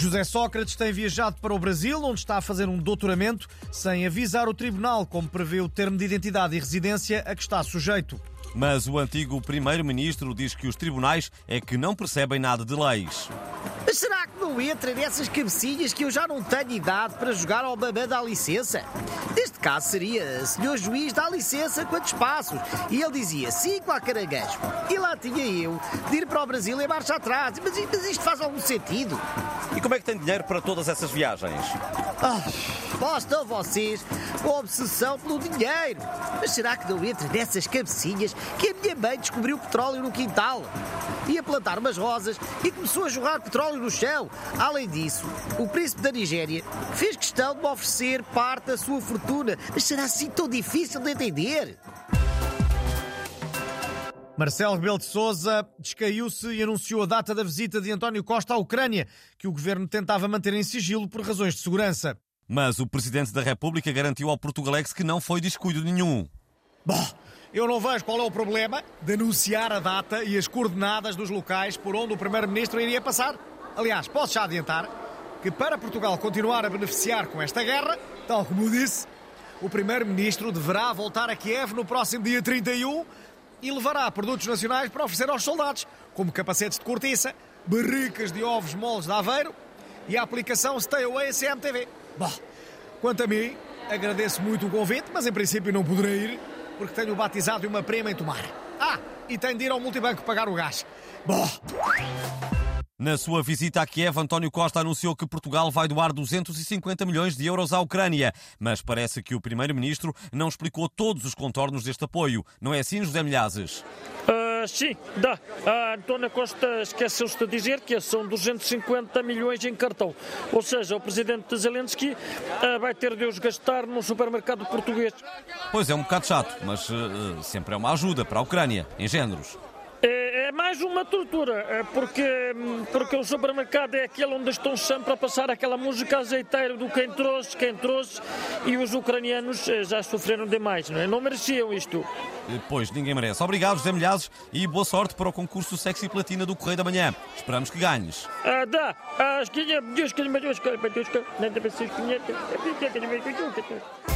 José Sócrates tem viajado para o Brasil, onde está a fazer um doutoramento, sem avisar o tribunal, como prevê o termo de identidade e residência a que está sujeito. Mas o antigo primeiro-ministro diz que os tribunais é que não percebem nada de leis. Mas será que não entra nessas cabecinhas que eu já não tenho idade para jogar ao babã dá licença? Neste caso seria, senhor juiz, dá licença, quantos passos? E ele dizia 5 a caranguejo. E lá tinha eu de ir para o Brasil em marcha atrás. Mas isto faz algum sentido? E como é que tem dinheiro para todas essas viagens? Lá estão vocês com a obsessão pelo dinheiro. Mas será que não entra nessas cabecinhas que a minha mãe descobriu petróleo no quintal? Ia plantar umas rosas e começou a jorrar petróleo no chão. Além disso, o príncipe da Nigéria fez questão de me oferecer parte da sua fortuna. Mas será assim tão difícil de entender? Marcelo Rebelo de Sousa descaiu-se e anunciou a data da visita de António Costa à Ucrânia, que o governo tentava manter em sigilo por razões de segurança. Mas o Presidente da República garantiu ao Portugalex que não foi descuido nenhum. Bom, eu não vejo qual é o problema de anunciar a data e as coordenadas dos locais por onde o Primeiro-Ministro iria passar. Aliás, posso já adiantar que para Portugal continuar a beneficiar com esta guerra, tal como eu disse, o Primeiro-Ministro deverá voltar a Kiev no próximo dia 31 e levará produtos nacionais para oferecer aos soldados, como capacetes de cortiça, barricas de ovos moles de Aveiro e a aplicação Stay Away CMTV. Bom, quanto a mim, agradeço muito o convite, mas em princípio não poderei ir, porque tenho batizado de uma prima em Tomar. E tenho de ir ao multibanco pagar o gás. Bom. Na sua visita a Kiev, António Costa anunciou que Portugal vai doar 250 milhões de euros à Ucrânia. Mas parece que o Primeiro-Ministro não explicou todos os contornos deste apoio. Não é assim, José Milhazes? Sim, dá. A António Costa esqueceu-se de dizer que são 250 milhões em cartão. Ou seja, o presidente Zelensky vai ter de os gastar num supermercado português. Pois é, um bocado chato, mas sempre é uma ajuda para a Ucrânia, em géneros. É mais uma tortura, porque o supermercado é aquele onde estão sempre a passar aquela música azeiteira do quem trouxe, e os ucranianos já sofreram demais, não é? Não mereciam isto. Pois, ninguém merece. Obrigado, José Milhazes, e boa sorte para o concurso Sexy Platina do Correio da Manhã. Esperamos que ganhes. Dá.